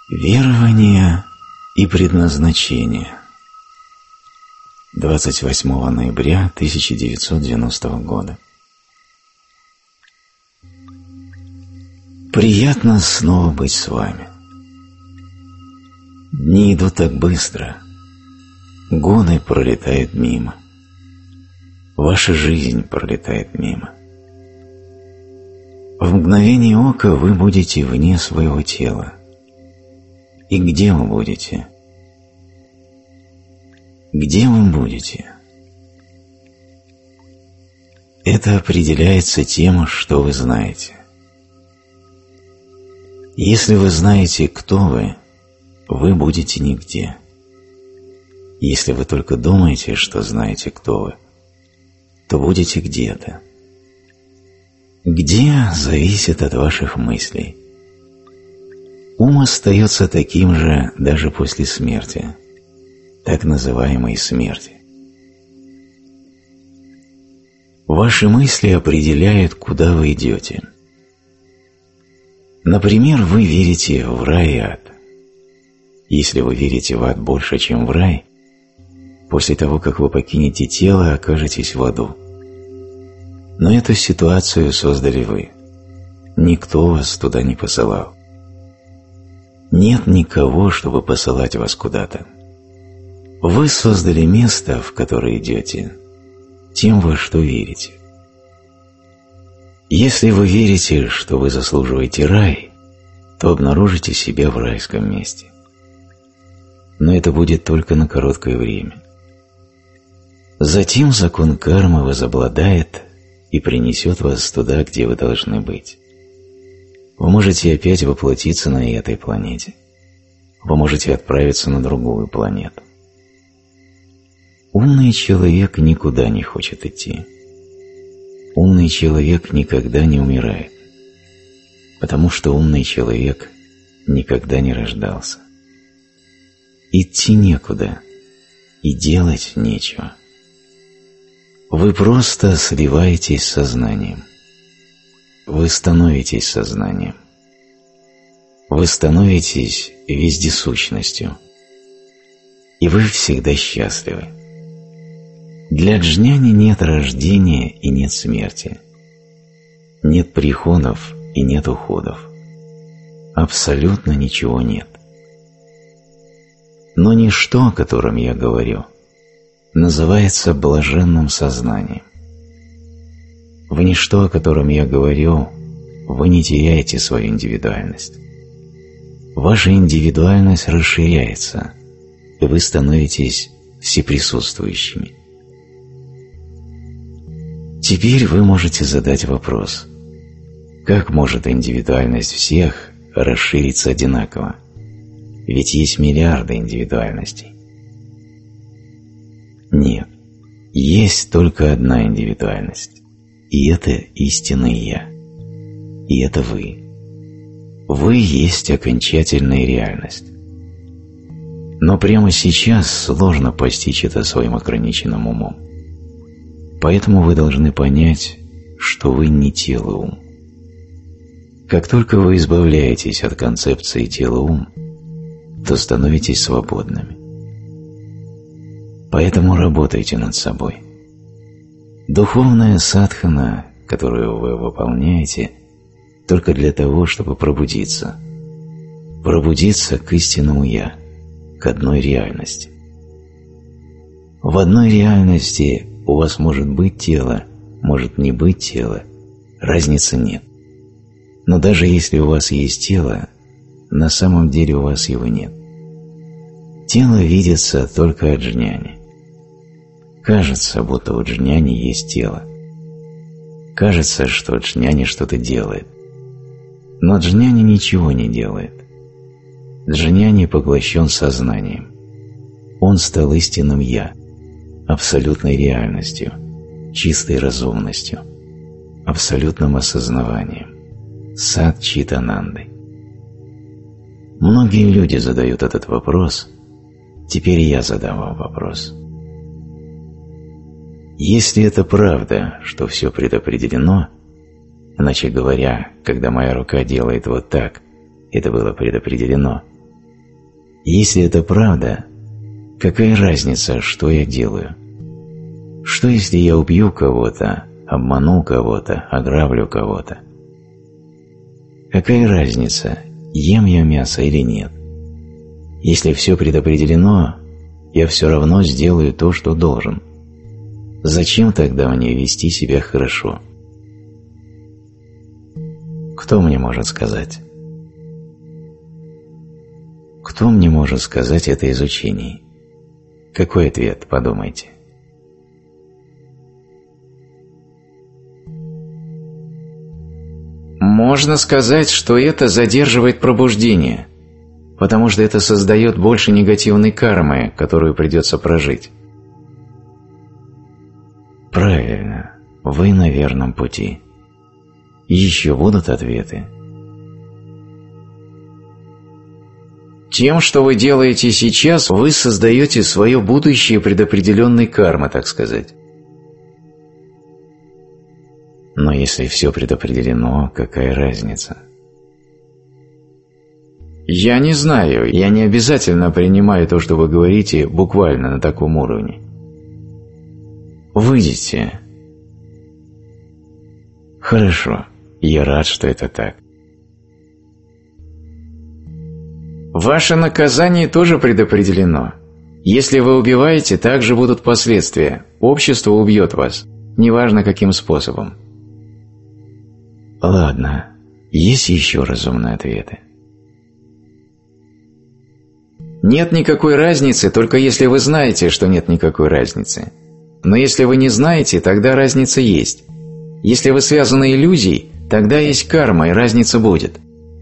Верование и предназначение. 28 ноября 1990 года. Приятно снова быть с вами. Дни идут так быстро, годы пролетают мимо, ваша жизнь пролетает мимо. В мгновение ока вы будете вне своего тела. И где вы будете? Где вы будете? Это определяется тем, что вы знаете. Если вы знаете, кто вы будете нигде. Если вы только думаете, что знаете, кто вы, то будете где-то. Где зависит от ваших мыслей. Ум остается таким же даже после смерти, так называемой смерти. Ваши мысли определяют, куда вы идете. Например, вы верите в рай и ад. Если вы верите в ад больше, чем в рай, после того, как вы покинете тело, окажетесь в аду. Но эту ситуацию создали вы. Никто вас туда не посылал. Нет никого, чтобы посылать вас куда-то. Вы создали место, в которое идете, тем, во что верите. Если вы верите, что вы заслуживаете рай, то обнаружите себя в райском месте. Но это будет только на короткое время. Затем закон кармы возобладает и принесет вас туда, где вы должны быть. Вы можете опять воплотиться на этой планете. Вы можете отправиться на другую планету. Умный человек никуда не хочет идти. Умный человек никогда не умирает, потому что умный человек никогда не рождался. Идти некуда, и делать нечего. Вы просто сливаетесь с сознанием. Вы становитесь сознанием. Вы становитесь вездесущностью. И вы всегда счастливы. Для джняни нет рождения и нет смерти. Нет приходов и нет уходов. Абсолютно ничего нет. Но ничто, о котором я говорю, называется блаженным сознанием. В ничто, о котором я говорю, вы не теряете свою индивидуальность. Ваша индивидуальность расширяется, и вы становитесь всеприсутствующими. Теперь вы можете задать вопрос: как может индивидуальность всех расшириться одинаково? Ведь есть миллиарды индивидуальностей. Нет, есть только одна индивидуальность. И это истинное Я. И это вы. Вы есть окончательная реальность. Но прямо сейчас сложно постичь это своим ограниченным умом. Поэтому вы должны понять, что вы не тело ум. Как только вы избавляетесь от концепции тело-ум, то становитесь свободными. Поэтому работайте над собой. Духовная садхана, которую вы выполняете, только для того, чтобы пробудиться. Пробудиться к истинному Я, к одной реальности. В одной реальности у вас может быть тело, может не быть тело, разницы нет. Но даже если у вас есть тело, на самом деле у вас его нет. Тело видится только от джняни. Кажется, будто у джняни есть тело. Кажется, что джняни что-то делает. Но джняни ничего не делает. Джняни поглощен сознанием. Он стал истинным Я, абсолютной реальностью, чистой разумностью, абсолютным осознаванием, сад-чит-анандой. Многие люди задают этот вопрос. Теперь я задам вам вопрос. Если это правда, что все предопределено, иначе говоря, когда моя рука делает вот так, это было предопределено, Если это правда, какая разница, что я делаю? Что если я убью кого-то, обману кого-то, ограблю кого-то? Какая разница, ем я мясо или нет? Если все предопределено, я все равно сделаю то, что должен. Зачем тогда мне вести себя хорошо? Кто мне может сказать? Кто мне может сказать это из учений? Какой ответ, подумайте? Можно сказать, что это задерживает пробуждение, потому что это создает больше негативной кармы, которую придется прожить. Правильно, вы на верном пути. Еще будут ответы. Тем, что вы делаете сейчас, вы создаете свое будущее предопределенной кармы, так сказать. Но если все предопределено, какая разница? Я не знаю, я не обязательно принимаю то, что вы говорите, буквально на таком уровне. Выйдите. Хорошо, я рад, что это так. Ваше наказание тоже предопределено. Если вы убиваете, также будут последствия. Общество убьет вас, неважно каким способом. Ладно, есть еще разумные ответы. Нет никакой разницы, только если вы знаете, что нет никакой разницы. Но если вы не знаете, тогда разница есть. Если вы связаны иллюзией, тогда есть карма, и разница будет.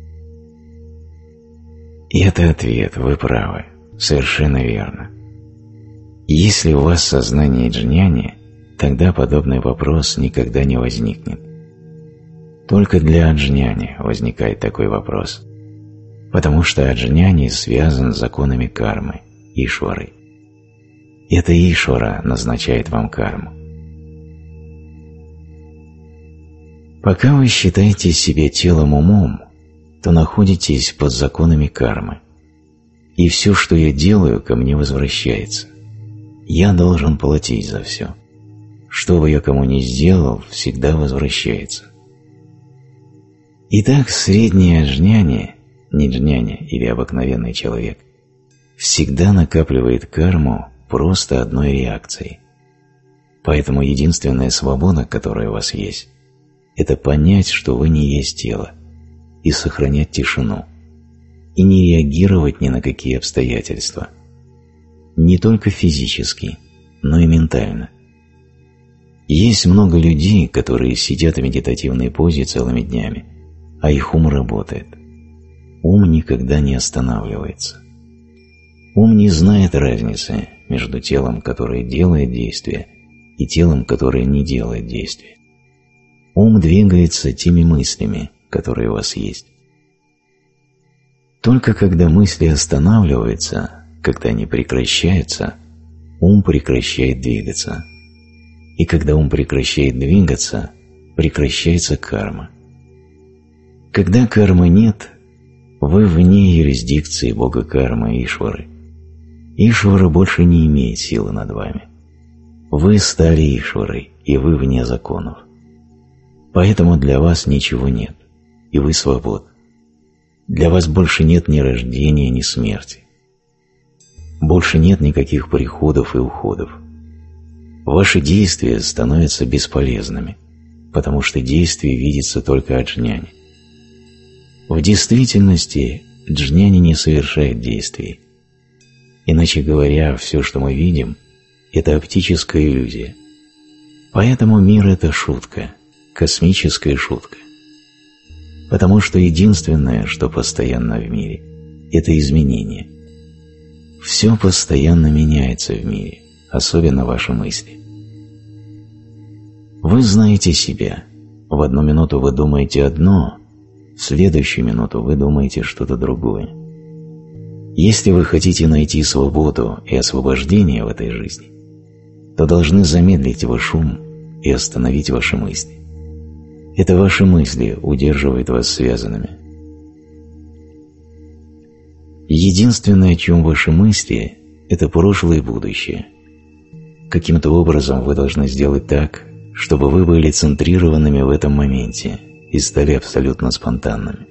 И это ответ, вы правы, совершенно верно. Если у вас сознание джняни, тогда подобный вопрос никогда не возникнет. Только для аджняни возникает такой вопрос, потому что аджняни связан с законами кармы, Ишвары. Это Ишвара назначает вам карму. Пока вы считаете себя телом-умом, то находитесь под законами кармы. И все, что я делаю, ко мне возвращается. Я должен платить за все. Что бы я кому ни сделал, всегда возвращается. Итак, среднее аджняни, не джняни или обыкновенный человек, всегда накапливает карму просто одной реакцией. Поэтому единственная свобода, которая у вас есть, это понять, что вы не есть тело, и сохранять тишину, и не реагировать ни на какие обстоятельства, не только физически, но и ментально. Есть много людей, которые сидят в медитативной позе целыми днями, а их ум работает. Ум никогда не останавливается. Ум не знает разницы между телом, которое делает действие, и телом, которое не делает действия. Ум двигается теми мыслями, которые у вас есть. Только когда мысли останавливаются, когда они прекращаются, ум прекращает двигаться. И когда ум прекращает двигаться, прекращается карма. Когда кармы нет, вы вне юрисдикции бога кармы Ишвары. Ишвара больше не имеет силы над вами. Вы стали Ишварой, и вы вне законов. Поэтому для вас ничего нет, и вы свободны. Для вас больше нет ни рождения, ни смерти. Больше нет никаких приходов и уходов. Ваши действия становятся бесполезными, потому что действие видится только аджняни. В действительности джняни не совершает действий. Иначе говоря, все, что мы видим, это оптическая иллюзия. Поэтому мир – это шутка, космическая шутка. Потому что единственное, что постоянно в мире – это изменение. Все постоянно меняется в мире, особенно ваши мысли. Вы знаете себя. В одну минуту вы думаете одно, в следующую минуту вы думаете что-то другое. Если вы хотите найти свободу и освобождение в этой жизни, то должны замедлить ваш ум и остановить ваши мысли. Это ваши мысли удерживают вас связанными. Единственное, о чем ваши мысли, это прошлое и будущее. Каким-то образом вы должны сделать так, чтобы вы были центрированными в этом моменте и стали абсолютно спонтанными.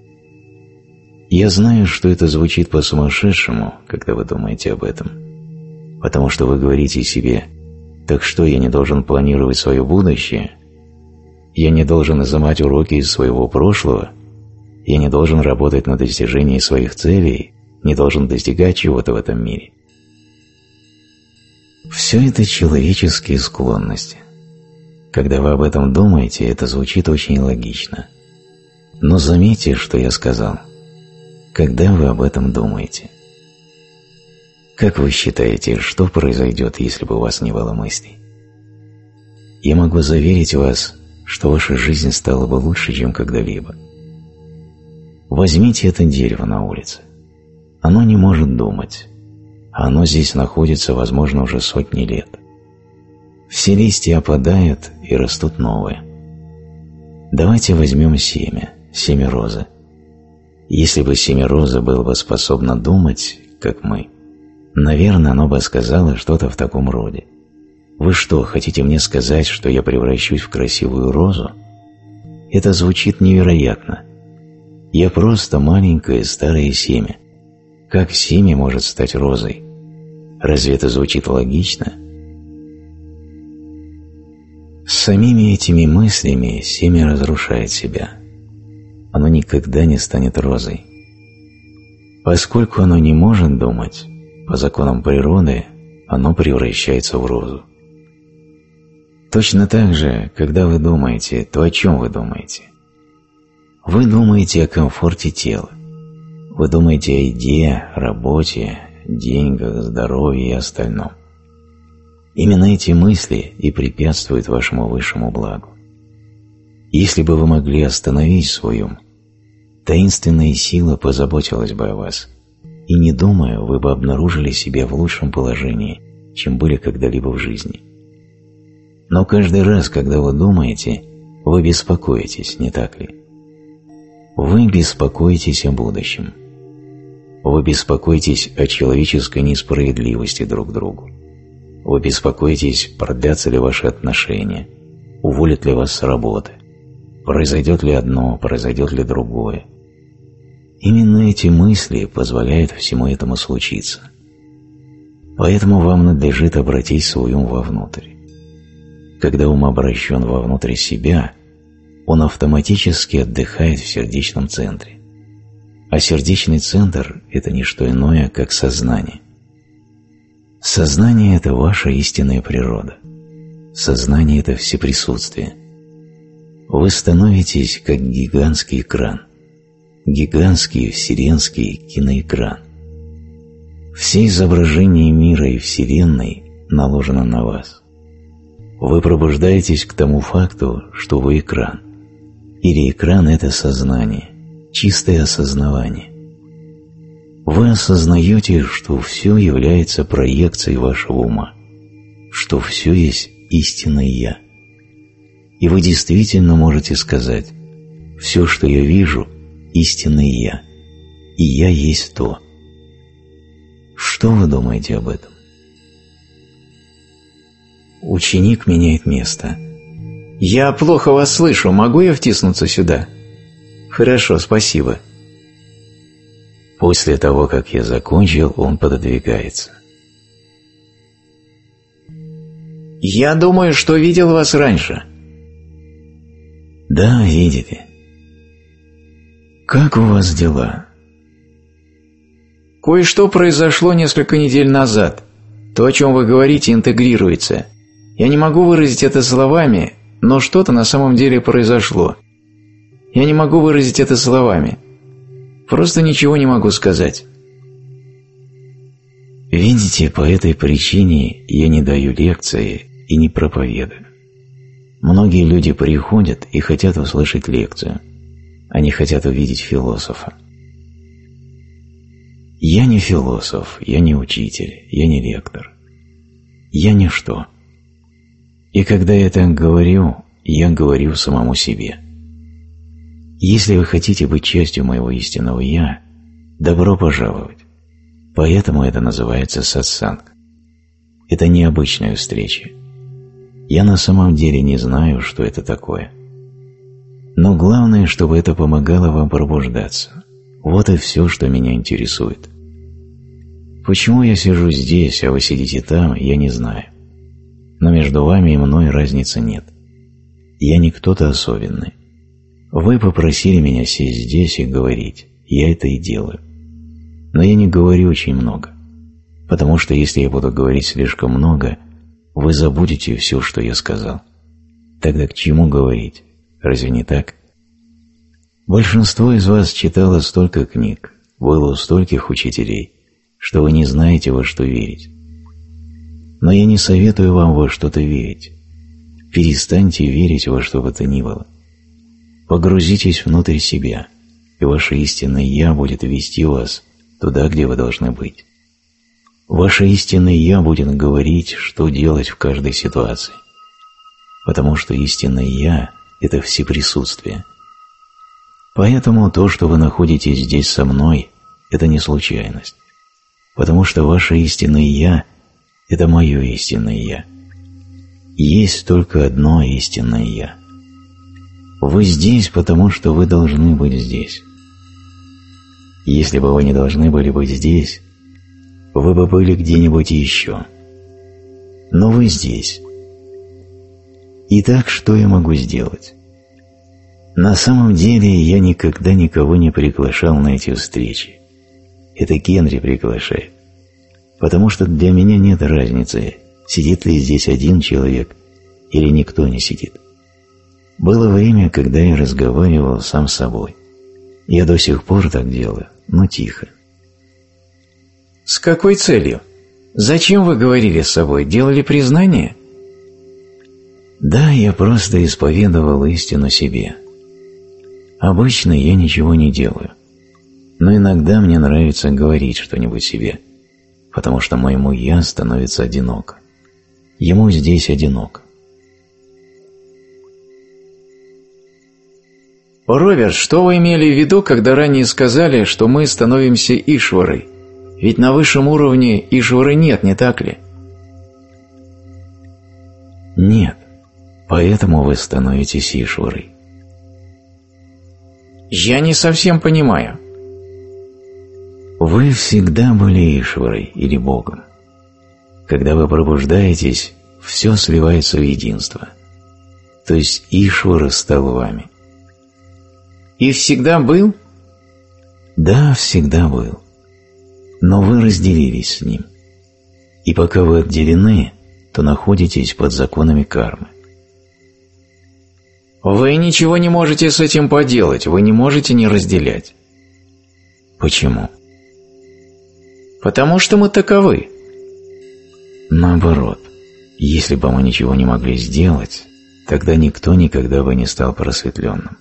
Я знаю, что это звучит по-сумасшедшему, когда вы думаете об этом, потому что вы говорите себе: «Так что, я не должен планировать свое будущее? Я не должен изымать уроки из своего прошлого? Я не должен работать на достижении своих целей, не должен достигать чего-то в этом мире?» Все это человеческие склонности. Когда вы об этом думаете, это звучит очень логично. Но заметьте, что я сказал. Когда вы об этом думаете. Как вы считаете, что произойдет, если бы у вас не было мыслей? Я могу заверить вас, что ваша жизнь стала бы лучше, чем когда-либо. Возьмите это дерево на улице. Оно не может думать, а оно здесь находится, возможно, уже сотни лет. Все листья опадают и растут новые. Давайте возьмем семя розы. Если бы семя розы было бы способно думать, как мы, наверное, оно бы сказало что-то в таком роде. Вы что, хотите мне сказать, что я превращусь в красивую розу? Это звучит невероятно. Я просто маленькое старое семя. Как семя может стать розой? Разве это звучит логично? С самими этими мыслями семя разрушает себя. Оно никогда не станет розой. Поскольку оно не может думать, по законам природы оно превращается в розу. Точно так же, когда вы думаете, то о чем вы думаете? Вы думаете о комфорте тела. Вы думаете о еде, работе, деньгах, здоровье и остальном. Именно эти мысли и препятствуют вашему высшему благу. Если бы вы могли остановить свой ум, таинственная сила позаботилась бы о вас, и, не думая, вы бы обнаружили себя в лучшем положении, чем были когда-либо в жизни. Но каждый раз, когда вы думаете, вы беспокоитесь, не так ли? Вы беспокоитесь о будущем. Вы беспокоитесь о человеческой несправедливости друг к другу. Вы беспокоитесь, продлятся ли ваши отношения, уволят ли вас с работы, произойдет ли одно, произойдет ли другое. Именно эти мысли позволяют всему этому случиться. Поэтому вам надлежит обратить свой ум вовнутрь. Когда ум обращен вовнутрь себя, он автоматически отдыхает в сердечном центре. А сердечный центр – это не что иное, как сознание. Сознание – это ваша истинная природа. Сознание – это всеприсутствие. Вы становитесь как гигантский экран. Гигантский вселенский киноэкран. Все изображения мира и Вселенной наложено на вас. Вы пробуждаетесь к тому факту, что вы экран. Или экран – это сознание, чистое осознавание. Вы осознаете, что все является проекцией вашего ума, что все есть истинное «Я». И вы действительно можете сказать: «Все, что я вижу, истинное Я, и Я есть то». Что вы думаете об этом? Ученик меняет место. «Я плохо вас слышу, могу я втиснуться сюда?» «Хорошо, спасибо». После того, как я закончил, он пододвигается. «Я думаю, что видел вас раньше». «Да, видели». «Как у вас дела?» «Кое-что произошло несколько недель назад. То, о чем вы говорите, интегрируется. Я не могу выразить это словами, но что-то на самом деле произошло. Я не могу выразить это словами. Просто ничего не могу сказать». Видите, по этой причине я не даю лекции и не проповедую. Многие люди приходят и хотят услышать лекцию. Они хотят увидеть философа. Я не философ, я не учитель, я не лектор. Я ничто. И когда я так говорю, я говорю самому себе. Если вы хотите быть частью моего истинного «Я», Добро пожаловать. Поэтому это называется сатсанг. Это необычная встреча. Я на самом деле не знаю, что это такое. Но главное, чтобы это помогало вам пробуждаться. Вот и все, что меня интересует. Почему я сижу здесь, а вы сидите там, я не знаю. Но между вами и мной разницы нет. Я не кто-то особенный. Вы попросили меня сесть здесь и говорить. Я это и делаю. Но я не говорю очень много. Потому что если я буду говорить слишком много, вы забудете все, что я сказал. Тогда к чему говорить? Разве не так? Большинство из вас читало столько книг, было у стольких учителей, что вы не знаете, во что верить. Но я не советую вам во что-то верить. Перестаньте верить во что бы то ни было. Погрузитесь внутрь себя, и ваше истинное «Я» будет вести вас туда, где вы должны быть. Ваше истинное «Я» будет говорить, что делать в каждой ситуации. Потому что истинное «Я» – это всеприсутствие. Поэтому то, что вы находитесь здесь со мной, это не случайность. Потому что ваше истинное «Я» – это мое истинное «Я». Есть только одно истинное «Я». Вы здесь, потому что вы должны быть здесь. Если бы вы не должны были быть здесь, вы бы были где-нибудь еще. Но вы здесь. Итак, что я могу сделать? На самом деле я никогда никого не приглашал на эти встречи. Это Генри приглашает. Потому что для меня нет разницы, сидит ли здесь один человек или никто не сидит. Было время, когда я разговаривал сам с собой. Я до сих пор так делаю, но тихо. С какой целью? Зачем вы говорили с собой? Делали признание? Да, я просто исповедовал истину себе. Обычно я ничего не делаю. Но иногда мне нравится говорить что-нибудь себе, потому что моему «я» становится одиноко. Ему здесь одиноко. Роберт, что вы имели в виду, когда ранее сказали, что мы становимся Ишварой? Ведь на высшем уровне Ишвары нет, не так ли? Нет, поэтому вы становитесь Ишварой. Я не совсем понимаю. Вы всегда были Ишварой или Богом. Когда вы пробуждаетесь, все сливается в единство. То есть Ишвара стал вами. И всегда был? Да, всегда был. Но вы разделились с ним. И пока вы отделены, то находитесь под законами кармы. Вы ничего не можете с этим поделать, вы не можете не разделять. Почему? Потому что мы таковы. Наоборот, если бы мы ничего не могли сделать, тогда никто никогда бы не стал просветленным.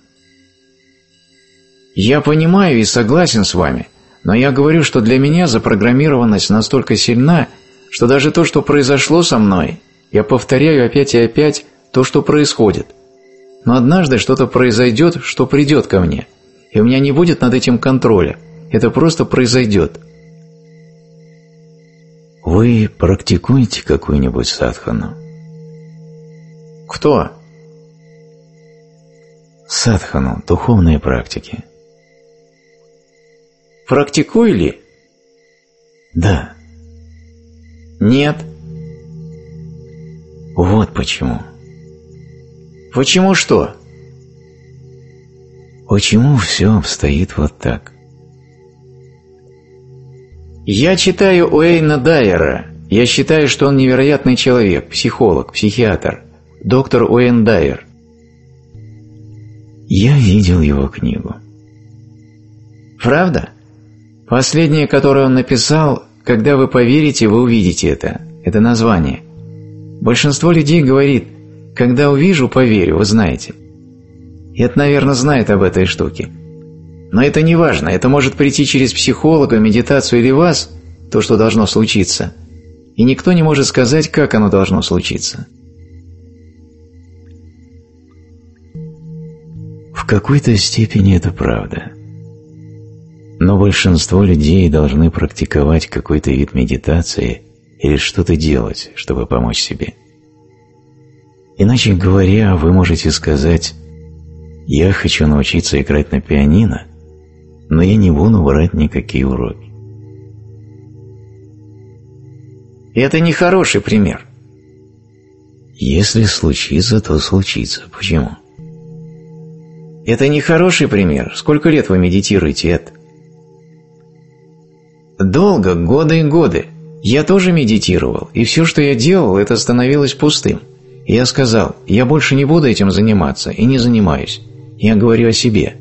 Я понимаю и согласен с вами, но я говорю, что для меня запрограммированность настолько сильна, что даже то, что произошло со мной, я повторяю опять и опять то, что происходит. Но однажды что-то произойдет, что придет ко мне, и у меня не будет над этим контроля. Это просто произойдет. Вы практикуете какую-нибудь садхану? Кто? Садхану, духовные практики. Практикую ли? Да. Нет. Вот почему. Почему что? Почему все обстоит вот так? Я читаю Уэйна Дайера. Я считаю, что он невероятный человек, психолог, психиатр. Доктор Уэйн Дайер. Я видел его книгу. Правда? Последнее, которое он написал, «Когда вы поверите, вы увидите это». Это название. Большинство людей говорит, «Когда увижу, поверю», вы знаете. И это, наверное, знает об этой штуке. Но это не важно, это может прийти через психолога, медитацию или вас, то, что должно случиться. И никто не может сказать, как оно должно случиться. В какой-то степени это правда. Но большинство людей должны практиковать какой-то вид медитации или что-то делать, чтобы помочь себе. Иначе говоря, вы можете сказать: «Я хочу научиться играть на пианино, но я не буду брать никакие уроки». Это не хороший пример. Если случится, то случится. Почему? Это не хороший пример. Сколько лет вы медитируете, Эд? Долго, годы и годы. Я тоже медитировал, и все, что я делал, это становилось пустым. И я сказал: я больше не буду этим заниматься и не занимаюсь. Я говорю о себе.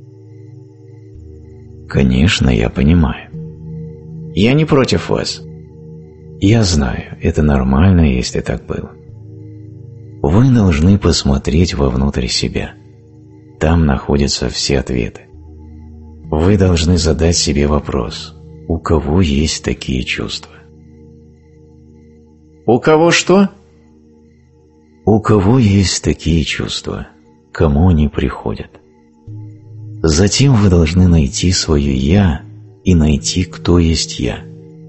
Конечно, я понимаю. Я не против вас. Я знаю, это нормально, если так было. Вы должны посмотреть вовнутрь себя. Там находятся все ответы. Вы должны задать себе вопрос: у кого есть такие чувства? У кого что? У кого есть такие чувства? Кому они приходят? Затем вы должны найти свое «я» и найти, кто есть «я».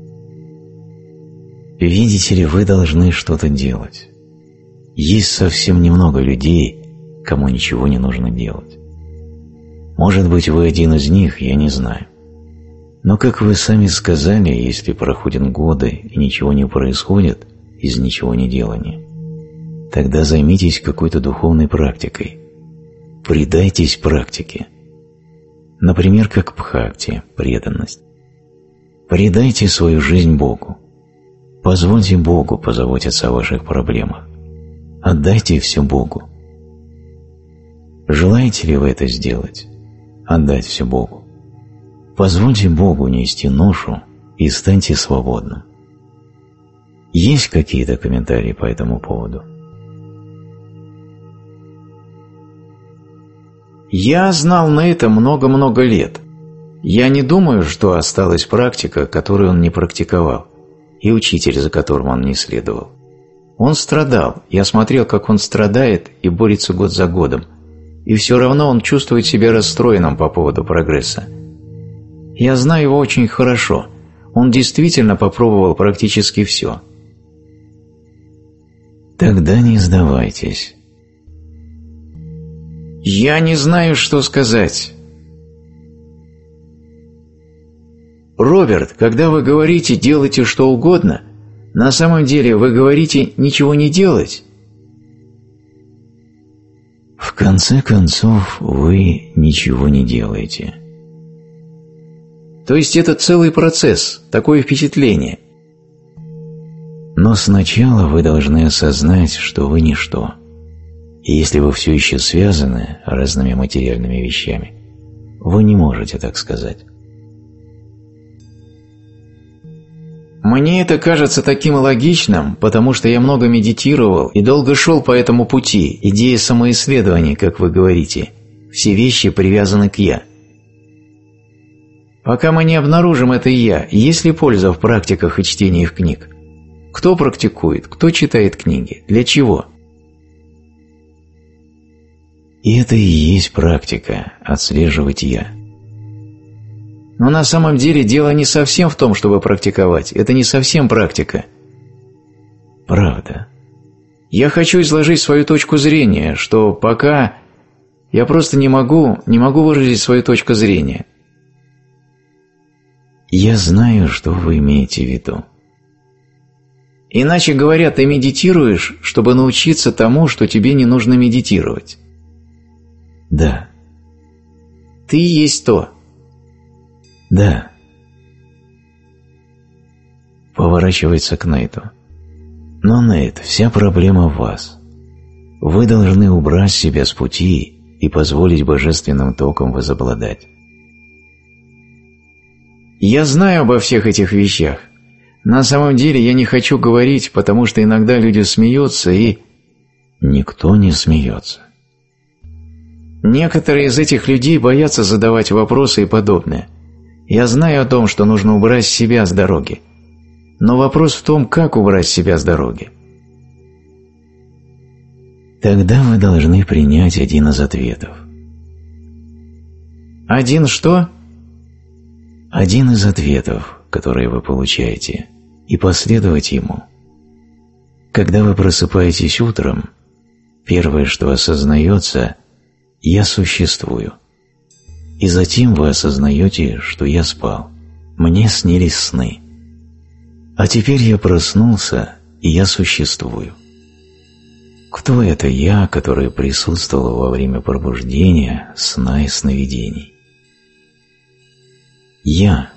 Видите ли, вы должны что-то делать. Есть совсем немного людей, кому ничего не нужно делать. Может быть, вы один из них, я не знаю. Но, как вы сами сказали, если проходят годы и ничего не происходит из ничего не делания, тогда займитесь какой-то духовной практикой. Предайтесь практике. Например, как бхакти, преданность. Предайте свою жизнь Богу. Позвольте Богу позаботиться о ваших проблемах. Отдайте все Богу. Желаете ли вы это сделать? Отдать все Богу. Позвольте Богу нести ношу и станьте свободным. Есть какие-то комментарии по этому поводу? Я знал на это много-много лет. Я не думаю, что осталась практика, которую он не практиковал, и учитель, за которым он не следовал. Он страдал, я смотрел, как он страдает и борется год за годом, и все равно он чувствует себя расстроенным по поводу прогресса. Я знаю его очень хорошо, он действительно попробовал практически все. Тогда не сдавайтесь. Я не знаю, что сказать. Роберт, когда вы говорите «делайте что угодно», на самом деле вы говорите «ничего не делать». В конце концов, вы ничего не делаете. То есть это целый процесс, такое впечатление. Но сначала вы должны осознать, что вы ничто. И если вы все еще связаны разными материальными вещами, вы не можете так сказать. Мне это кажется таким логичным, потому что я много медитировал и долго шел по этому пути, идея самоисследования, как вы говорите. Все вещи привязаны к «я». Пока мы не обнаружим это «я», есть ли польза в практиках и чтении книг? Кто практикует, кто читает книги, для чего? И это и есть практика – отслеживать «я». Но на самом деле дело не совсем в том, чтобы практиковать. Это не совсем практика. Правда. Я хочу изложить свою точку зрения, что пока я просто не могу выразить свою точку зрения. Я знаю, что вы имеете в виду. Иначе говоря, ты медитируешь, чтобы научиться тому, что тебе не нужно медитировать. Да. Ты есть то. Да. Поворачивается к Нейту. Но, Нейт, вся проблема в вас. Вы должны убрать себя с пути и позволить божественным токам возобладать. Я знаю обо всех этих вещах. На самом деле я не хочу говорить, потому что иногда люди смеются и... Никто не смеется. Некоторые из этих людей боятся задавать вопросы и подобное. Я знаю о том, что нужно убрать себя с дороги. Но вопрос в том, как убрать себя с дороги. Тогда вы должны принять один из ответов. Один что? Один из ответов, которые вы получаете, и последовать ему. Когда вы просыпаетесь утром, первое, что осознается – «Я существую». И затем вы осознаете, что я спал. Мне снились сны. А теперь я проснулся, и я существую. Кто это я, который присутствовал во время пробуждения, сна и сновидений? Я.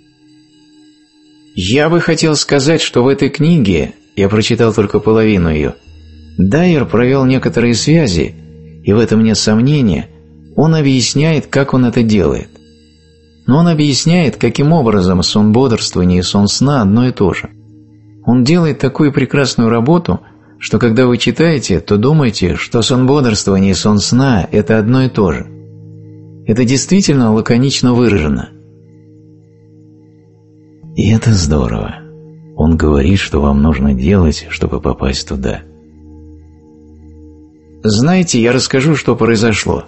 Я бы хотел сказать, что в этой книге, я прочитал только половину ее, Дайер провел некоторые связи, и в этом нет сомнения, он объясняет, как он это делает. Но он объясняет, каким образом сон бодрствования и сон сна одно и то же. Он делает такую прекрасную работу, что когда вы читаете, то думаете, что сон бодрствования и сон сна – это одно и то же. Это действительно лаконично выражено. И это здорово. Он говорит, что вам нужно делать, чтобы попасть туда. Знаете, я расскажу, что произошло.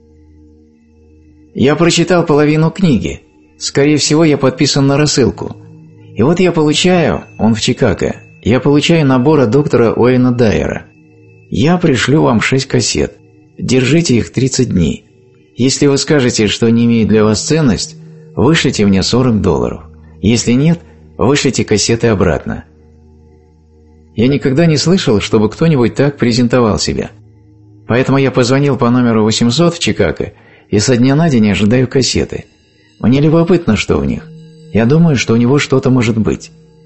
Я прочитал половину книги. Скорее всего, я подписан на рассылку. И вот я получаю, он в Чикаго, я получаю набор от доктора Уэйна Дайера. Я пришлю вам 6 кассет. Держите их 30 дней. Если вы скажете, что не имеет для вас ценность, вышлите мне $40. Если нет, вышлите кассеты обратно. Я никогда не слышал, чтобы кто-нибудь так презентовал себя. Поэтому я позвонил по номеру 800 в Чикаго и со дня на день ожидаю кассеты. Мне любопытно, что в них. Я думаю, что у него что-то может быть.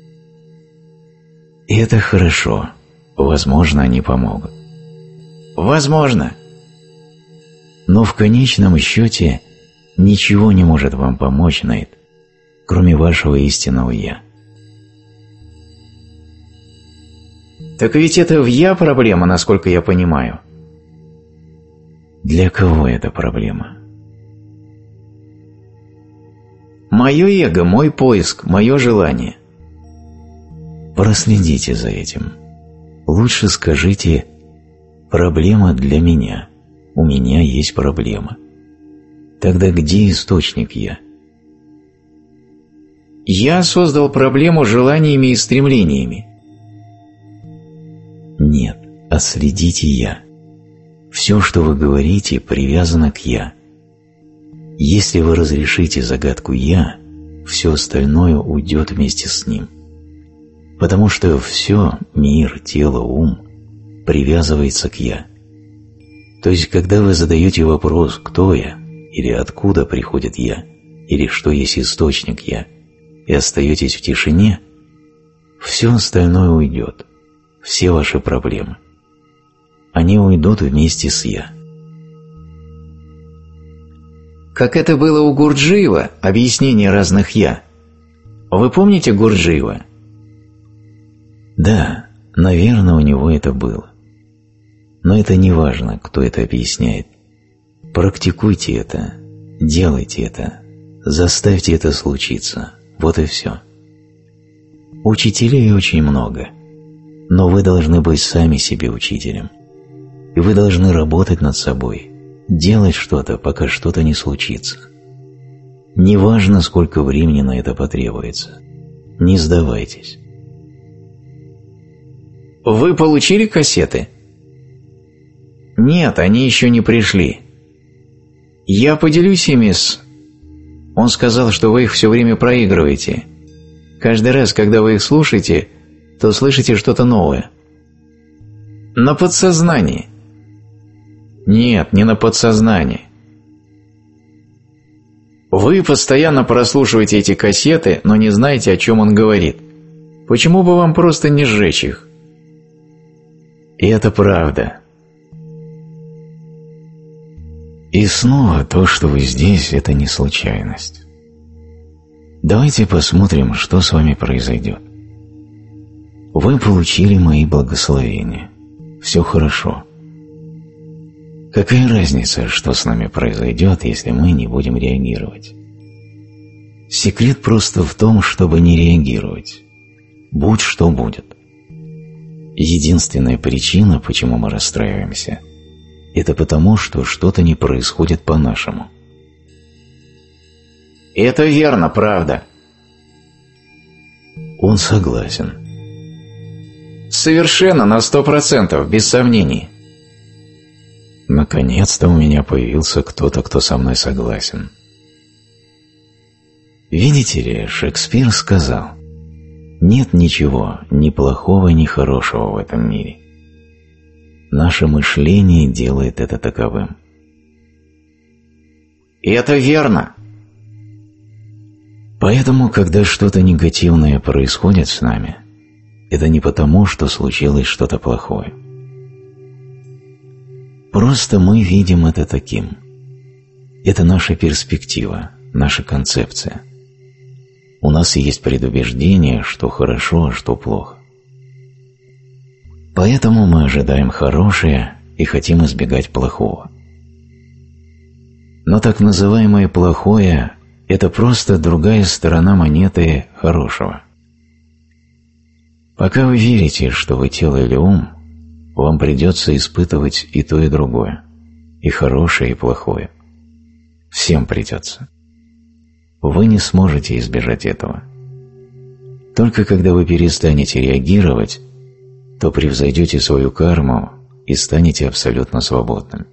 И это хорошо. Возможно, они помогут. Возможно. Но в конечном счете ничего не может вам помочь, Нейт, кроме вашего истинного «Я». Так ведь это в «Я» проблема, насколько я понимаю. Для кого это проблема? Мое эго, мой поиск, мое желание. Проследите за этим. Лучше скажите «проблема для меня». У меня есть проблема. Тогда где источник «Я»? Я создал проблему желаниями и стремлениями. Нет, а следите «Я». Все, что вы говорите, привязано к «Я». Если вы разрешите загадку «Я», все остальное уйдет вместе с ним. Потому что все, мир, тело, ум, привязывается к «Я». То есть, когда вы задаете вопрос «Кто я?» или «Откуда приходит «Я?» или «Что есть источник «Я?» и остаетесь в тишине, все остальное уйдет, все ваши проблемы. Они уйдут вместе с «Я». Как это было у Гурджиева, объяснение разных «Я». Вы помните Гурджиева? Да, наверное, у него это было. Но это не важно, кто это объясняет. Практикуйте это, делайте это, заставьте это случиться. Вот и все. Учителей очень много, но вы должны быть сами себе учителем. И вы должны работать над собой, делать что-то, пока что-то не случится. Неважно, сколько времени на это потребуется. Не сдавайтесь. Вы получили кассеты? Нет, они еще не пришли. Я поделюсь ими с... Он сказал, что вы их все время проигрываете. Каждый раз, когда вы их слушаете, то слышите что-то новое. На подсознании. Нет, не на подсознании. Вы постоянно прослушиваете эти кассеты, но не знаете, о чем он говорит. Почему бы вам просто не сжечь их? И это правда. И снова то, что вы здесь, это не случайность. Давайте посмотрим, что с вами произойдет. Вы получили мои благословения. Все хорошо. Какая разница, что с нами произойдет, если мы не будем реагировать? Секрет просто в том, чтобы не реагировать. Будь что будет. Единственная причина, почему мы расстраиваемся, это потому, что что-то не происходит по-нашему. Это верно, правда. Он согласен. Совершенно, на 100%, без сомнений. Наконец-то у меня появился кто-то, кто со мной согласен. Видите ли, Шекспир сказал: нет ничего ни плохого, ни хорошего в этом мире. Наше мышление делает это таковым. И это верно. Поэтому, когда что-то негативное происходит с нами, это не потому, что случилось что-то плохое. Просто мы видим это таким. Это наша перспектива, наша концепция. У нас есть предубеждение, что хорошо, а что плохо. Поэтому мы ожидаем хорошее и хотим избегать плохого. Но так называемое плохое – это просто другая сторона монеты хорошего. Пока вы верите, что вы тело или ум, вам придется испытывать и то, и другое, и хорошее, и плохое. Всем придется. Вы не сможете избежать этого. Только когда вы перестанете реагировать, то превзойдете свою карму и станете абсолютно свободным.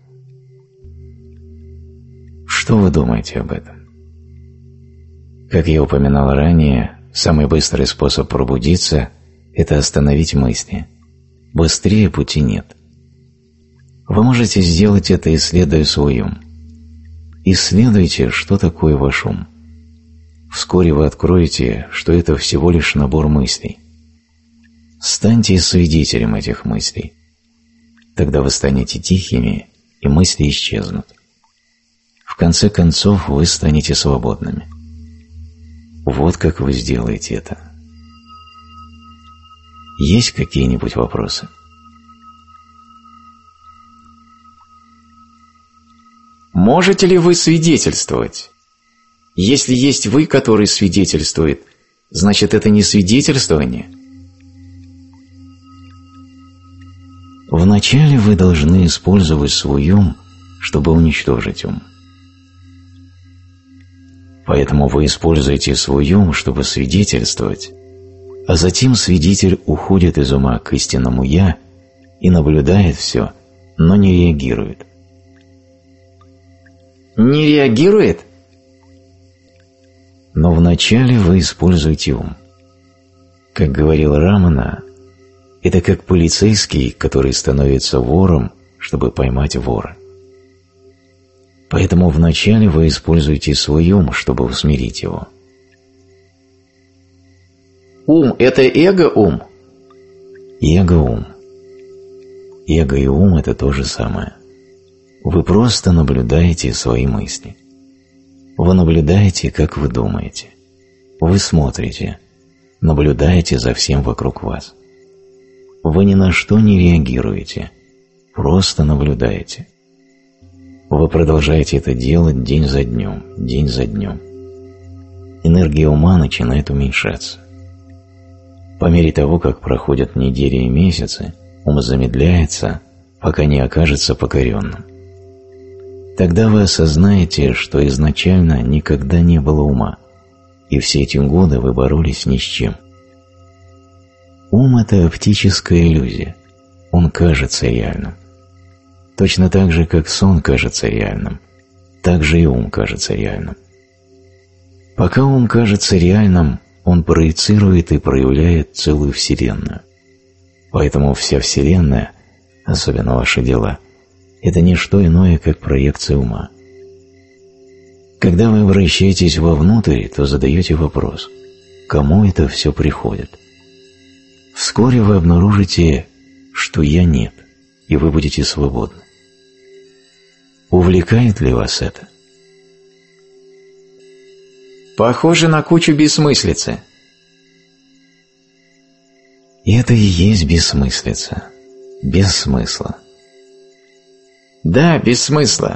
Что вы думаете об этом? Как я упоминал ранее, самый быстрый способ пробудиться – это остановить мысли. Быстрее пути нет. Вы можете сделать это, исследуя свой ум. Исследуйте, что такое ваш ум. Вскоре вы откроете, что это всего лишь набор мыслей. Станьте свидетелем этих мыслей. Тогда вы станете тихими, и мысли исчезнут. В конце концов, вы станете свободными. Вот как вы сделаете это. Есть какие-нибудь вопросы? Можете ли вы свидетельствовать? Если есть вы, который свидетельствует, значит, это не свидетельствование? Вначале вы должны использовать свой ум, чтобы уничтожить ум. Поэтому вы используете свой ум, чтобы свидетельствовать, а затем свидетель уходит из ума к истинному «я» и наблюдает все, но не реагирует. Не реагирует? Но вначале вы используете ум. Как говорил Рамана, это как полицейский, который становится вором, чтобы поймать вора. Поэтому вначале вы используете свой ум, чтобы усмирить его. Ум – это эго-ум? Эго-ум. Эго и ум – это то же самое. Вы просто наблюдаете свои мысли. Вы наблюдаете, как вы думаете. Вы смотрите, наблюдаете за всем вокруг вас. Вы ни на что не реагируете, просто наблюдаете. Вы продолжаете это делать день за днем, день за днем. Энергия ума начинает уменьшаться. По мере того, как проходят недели и месяцы, ум замедляется, пока не окажется покоренным. Тогда вы осознаете, что изначально никогда не было ума, и все эти годы вы боролись ни с чем. Ум – это оптическая иллюзия, он кажется реальным. Точно так же, как сон кажется реальным, так же и ум кажется реальным. Пока ум кажется реальным, он проецирует и проявляет целую Вселенную. Поэтому вся Вселенная, особенно ваши дела, это не что иное, как проекция ума. Когда вы обращаетесь вовнутрь, то задаете вопрос, кому это все приходит. Вскоре вы обнаружите, что «я» нет, и вы будете свободны. Увлекает ли вас это? Похоже на кучу бессмыслицы. И это и есть бессмыслица. Без смысла. Да, без смысла.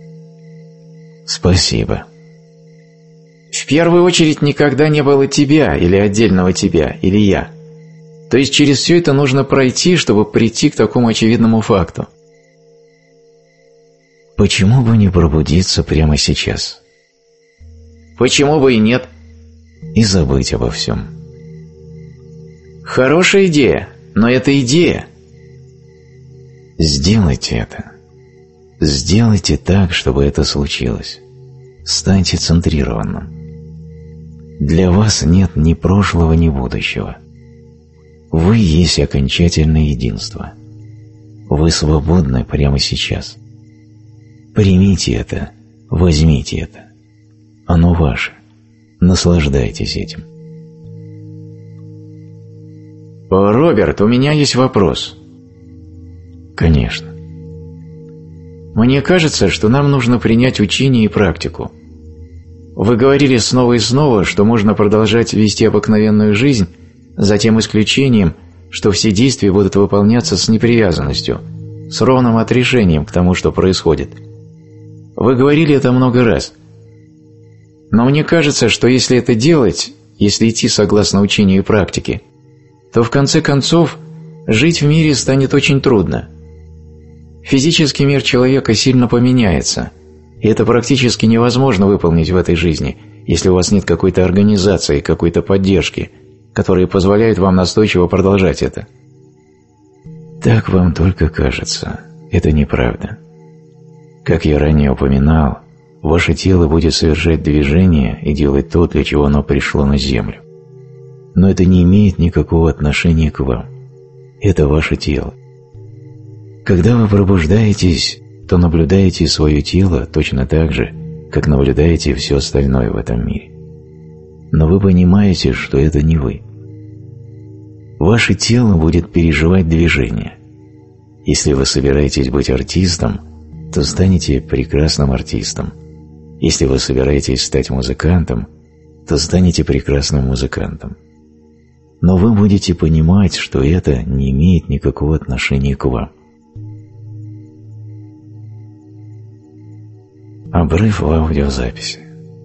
Спасибо. В первую очередь никогда не было тебя, или отдельного тебя, или я. То есть через все это нужно пройти, чтобы прийти к такому очевидному факту. Почему бы не пробудиться прямо сейчас? Почему бы и нет? И забыть обо всем. Хорошая идея, но это идея. Сделайте это. Сделайте так, чтобы это случилось. Станьте центрированным. Для вас нет ни прошлого, ни будущего. Вы есть окончательное единство. Вы свободны прямо сейчас. Примите это, возьмите это. Оно ваше. Наслаждайтесь этим. Роберт, у меня есть вопрос. Конечно. Мне кажется, что нам нужно принять учение и практику. Вы говорили снова и снова, что можно продолжать вести обыкновенную жизнь, за тем исключением, что все действия будут выполняться с непривязанностью, с ровным отрешением к тому, что происходит. Вы говорили это много раз. Но мне кажется, что если это делать, если идти согласно учению и практике, то в конце концов жить в мире станет очень трудно. Физический мир человека сильно поменяется, и это практически невозможно выполнить в этой жизни, если у вас нет какой-то организации, какой-то поддержки, которые позволяют вам настойчиво продолжать это. Так вам только кажется. Это неправда. Как я ранее упоминал, ваше тело будет совершать движение и делать то, для чего оно пришло на Землю. Но это не имеет никакого отношения к вам. Это ваше тело. Когда вы пробуждаетесь, то наблюдаете свое тело точно так же, как наблюдаете все остальное в этом мире. Но вы понимаете, что это не вы. Ваше тело будет переживать движение. Если вы собираетесь быть артистом, то станете прекрасным артистом. Если вы собираетесь стать музыкантом, то станете прекрасным музыкантом. Но вы будете понимать, что это не имеет никакого отношения к вам. Обрыв в аудиозаписи.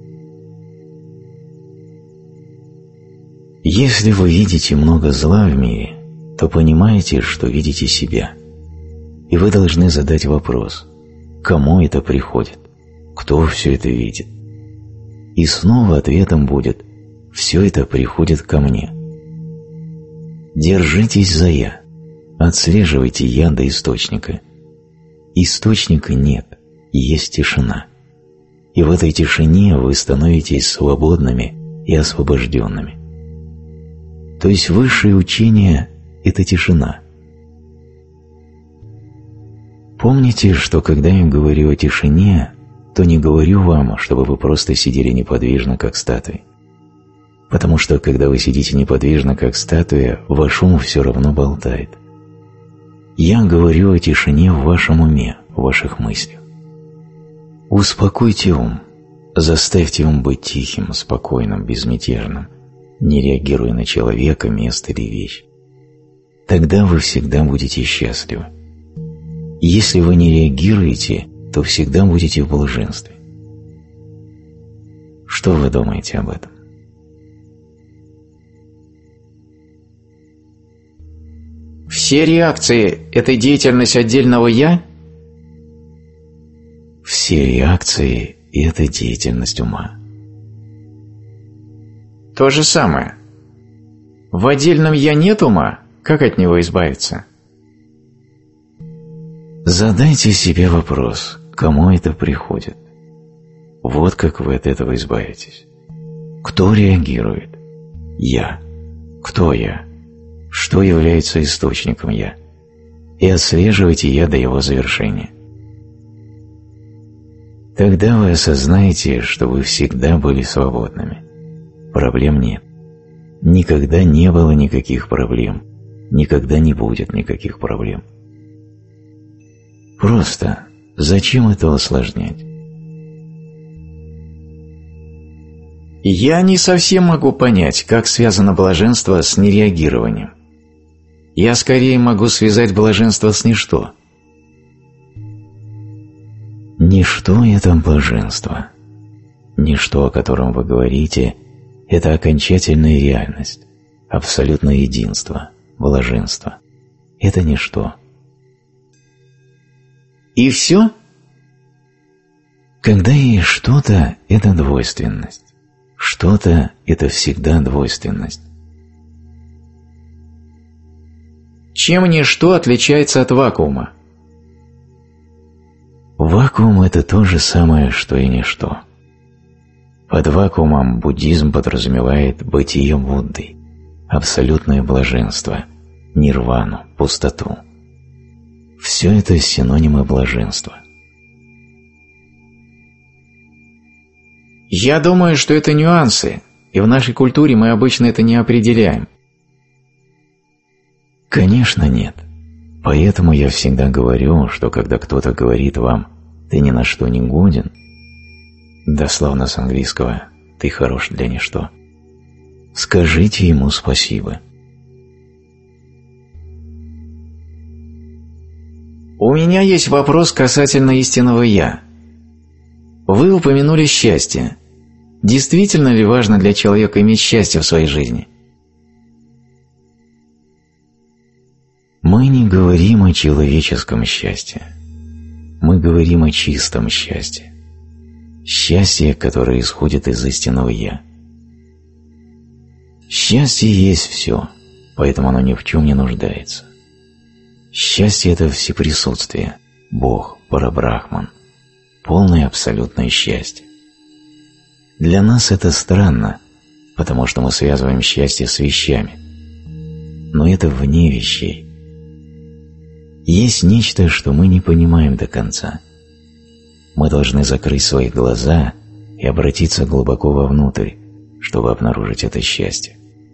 Если вы видите много зла в мире, то понимаете, что видите себя. И вы должны задать вопрос: кому это приходит? Кто все это видит? И снова ответом будет: все это приходит ко мне. Держитесь за «я». Отслеживайте «я» до источника. Источника нет, есть тишина. И в этой тишине вы становитесь свободными и освобожденными. То есть высшее учение – это тишина. Помните, что когда я говорю о тишине, то не говорю вам, чтобы вы просто сидели неподвижно, как статуи. Потому что, когда вы сидите неподвижно, как статуя, ваш ум все равно болтает. Я говорю о тишине в вашем уме, в ваших мыслях. Успокойте ум, заставьте ум быть тихим, спокойным, безмятежным, не реагируя на человека, место или вещь. Тогда вы всегда будете счастливы. Если вы не реагируете, то всегда будете в блаженстве. Что вы думаете об этом? Все реакции – это деятельность отдельного «я»? Все реакции – это деятельность ума. То же самое. В отдельном «я» нет ума, как от него избавиться? Задайте себе вопрос, кому это приходит. Вот как вы от этого избавитесь. Кто реагирует? Я. Кто я? Что является источником «я»? И отслеживайте «я» до его завершения. Тогда вы осознаете, что вы всегда были свободными. Проблем нет. Никогда не было никаких проблем. Никогда не будет никаких проблем. Просто зачем это усложнять? Я не совсем могу понять, как связано блаженство с нереагированием. Я скорее могу связать блаженство с ничто. Ничто – это блаженство. Ничто, о котором вы говорите, это окончательная реальность, абсолютное единство, блаженство. Это ничто. И все? Когда есть что-то, это двойственность. Что-то – это всегда двойственность. Чем ничто отличается от вакуума? Вакуум – это то же самое, что и ничто. Под вакуумом буддизм подразумевает бытие Будды, абсолютное блаженство, нирвану, пустоту. Все это синонимы блаженства. Я думаю, что это нюансы, и в нашей культуре мы обычно это не определяем. Конечно, нет. Поэтому я всегда говорю, что когда кто-то говорит вам «ты ни на что не годен», дословно с английского «ты хорош для ничто», скажите ему спасибо. У меня есть вопрос касательно истинного «я». Вы упомянули счастье. Действительно ли важно для человека иметь счастье в своей жизни? Мы не говорим о человеческом счастье. Мы говорим о чистом счастье. Счастье, которое исходит из истинного «я». Счастье есть все, поэтому оно ни в чем не нуждается. Счастье – это всеприсутствие, Бог, Парабрахман, полное абсолютное счастье. Для нас это странно, потому что мы связываем счастье с вещами. Но это вне вещей. Есть нечто, что мы не понимаем до конца. Мы должны закрыть свои глаза и обратиться глубоко вовнутрь, чтобы обнаружить это счастье.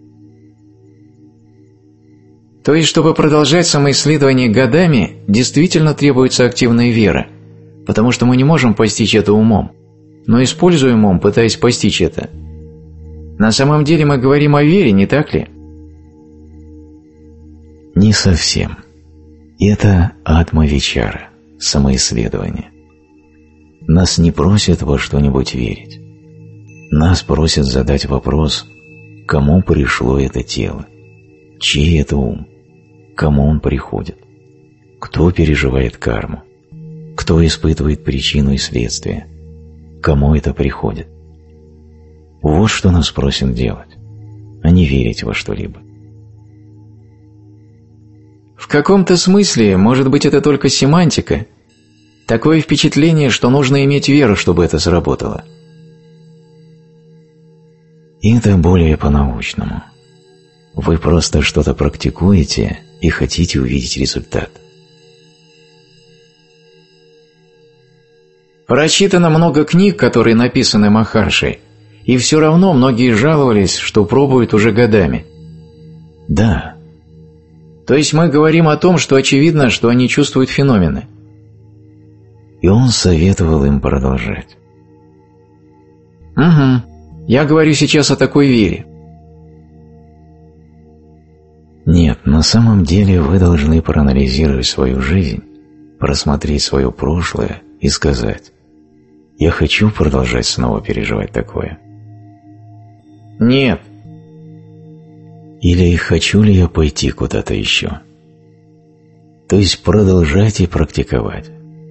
То есть, чтобы продолжать самоисследование годами, действительно требуется активная вера, потому что мы не можем постичь это умом, но используем ум, пытаясь постичь это. На самом деле мы говорим о вере, не так ли? Не совсем. Это атма-вичара, самоисследование. Нас не просят во что-нибудь верить. Нас просят задать вопрос, кому пришло это тело, чей это ум, кому он приходит, кто переживает карму, кто испытывает причину и следствие, кому это приходит. Вот что нас просят делать, а не верить во что-либо. В каком-то смысле, может быть, это только семантика. Такое впечатление, что нужно иметь веру, чтобы это сработало. Это более по-научному. Вы просто что-то практикуете и хотите увидеть результат. Прочитано много книг, которые написаны Махаршей, и все равно многие жаловались, что пробуют уже годами. Да. То есть мы говорим о том, что очевидно, что они чувствуют феномены. И он советовал им продолжать. Угу. Я говорю сейчас о такой вере. Нет, на самом деле вы должны проанализировать свою жизнь, просмотреть свое прошлое и сказать: «Я хочу продолжать снова переживать такое». Нет. Или «Хочу ли я пойти куда-то еще?» То есть продолжать и практиковать.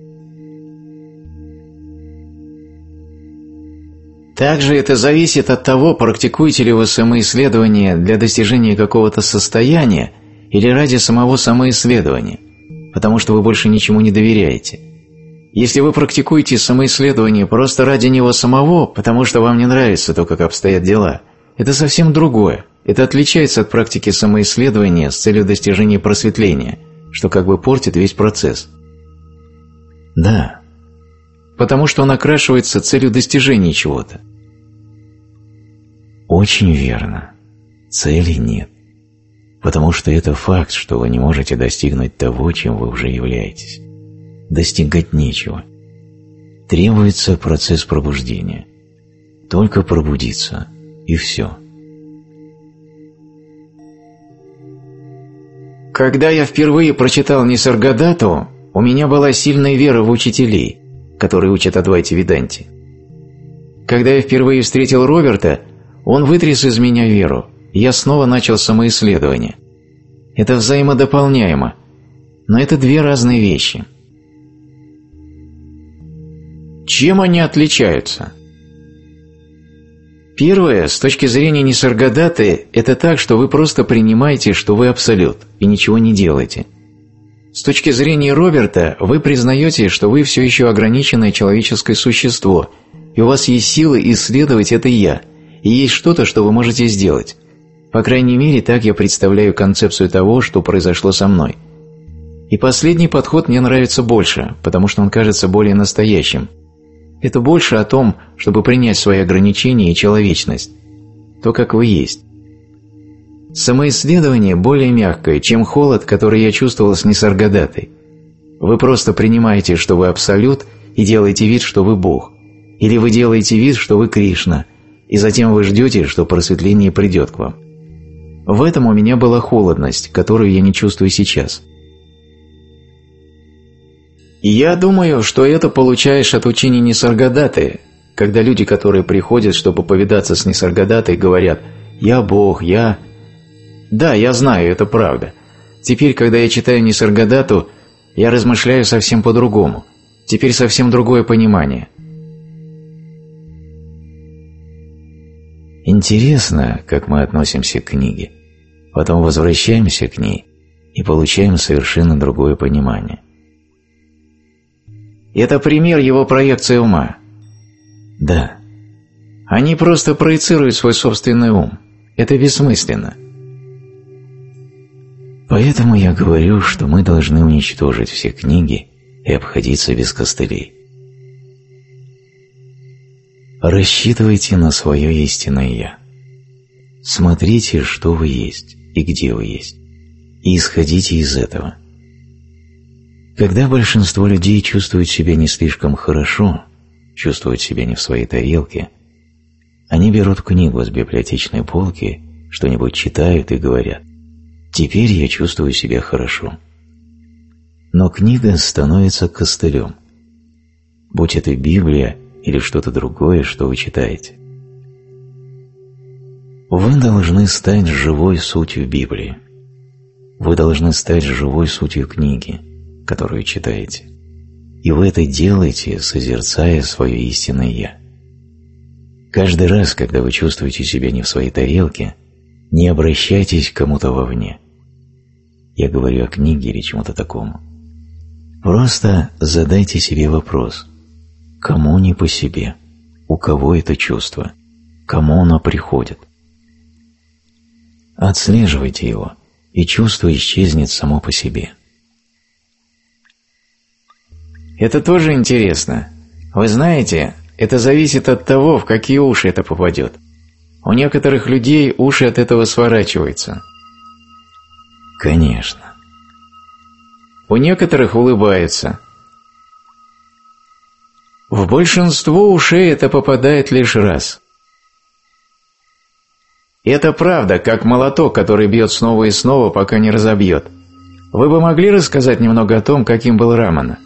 Также это зависит от того, практикуете ли вы самоисследование для достижения какого-то состояния или ради самого самоисследования, потому что вы больше ничему не доверяете. Если вы практикуете самоисследование просто ради него самого, потому что вам не нравится то, как обстоят дела, это совсем другое. Это отличается от практики самоисследования с целью достижения просветления, что как бы портит весь процесс. Да. Потому что он окрашивается целью достижения чего-то. Очень верно. Цели нет. Потому что это факт, что вы не можете достигнуть того, чем вы уже являетесь. Достигать нечего. Требуется процесс пробуждения. Только пробудиться, и все. Когда я впервые прочитал Нисаргадату, у меня была сильная вера в учителей, которые учат Адвайте Веданте. Когда я впервые встретил Роберта, он вытряс из меня веру, и я снова начал самоисследование. Это взаимодополняемо, но это две разные вещи. Чем они отличаются? Первое, с точки зрения Нисаргадаты, это так, что вы просто принимаете, что вы абсолют, и ничего не делаете. С точки зрения Роберта, вы признаете, что вы все еще ограниченное человеческое существо, и у вас есть силы исследовать это «я», и есть что-то, что вы можете сделать. По крайней мере, так я представляю концепцию того, что произошло со мной. И последний подход мне нравится больше, потому что он кажется более настоящим. Это больше о том, чтобы принять свои ограничения и человечность, то, как вы есть. Самоисследование более мягкое, чем холод, который я чувствовал с Нисаргадатой. Вы просто принимаете, что вы абсолют, и делаете вид, что вы Бог. Или вы делаете вид, что вы Кришна, и затем вы ждете, что просветление придет к вам. В этом у меня была холодность, которую я не чувствую сейчас. И я думаю, что это получаешь от учения Нисаргадаты, когда люди, которые приходят, чтобы повидаться с Нисаргадатой, говорят «Я Бог, я…» Да, я знаю, это правда. Теперь, когда я читаю Нисаргадату, я размышляю совсем по-другому. Теперь совсем другое понимание. Интересно, как мы относимся к книге. Потом возвращаемся к ней и получаем совершенно другое понимание. Это пример его проекции ума. Да. Они просто проецируют свой собственный ум. Это бессмысленно. Поэтому я говорю, что мы должны уничтожить все книги и обходиться без костылей. Рассчитывайте на свое истинное «Я». Смотрите, что вы есть и где вы есть, и исходите из этого. Когда большинство людей чувствуют себя не слишком хорошо, чувствуют себя не в своей тарелке, они берут книгу с библиотечной полки, что-нибудь читают и говорят: «Теперь я чувствую себя хорошо». Но книга становится костылем, будь это Библия или что-то другое, что вы читаете. Вы должны стать живой сутью Библии. Вы должны стать живой сутью книги, которую читаете. И вы это делаете, созерцая свое истинное «Я». Каждый раз, когда вы чувствуете себя не в своей тарелке, не обращайтесь к кому-то вовне. Я говорю о книге или чему-то такому. Просто задайте себе вопрос: кому не по себе, у кого это чувство, кому оно приходит. Отслеживайте его, и чувство исчезнет само по себе. Это тоже интересно. Вы знаете, это зависит от того, в какие уши это попадет. У некоторых людей уши от этого сворачиваются. Конечно. У некоторых улыбаются. В большинство ушей это попадает лишь раз. Это правда, как молоток, который бьет снова и снова, пока не разобьет. Вы бы могли рассказать немного о том, каким был Рамана?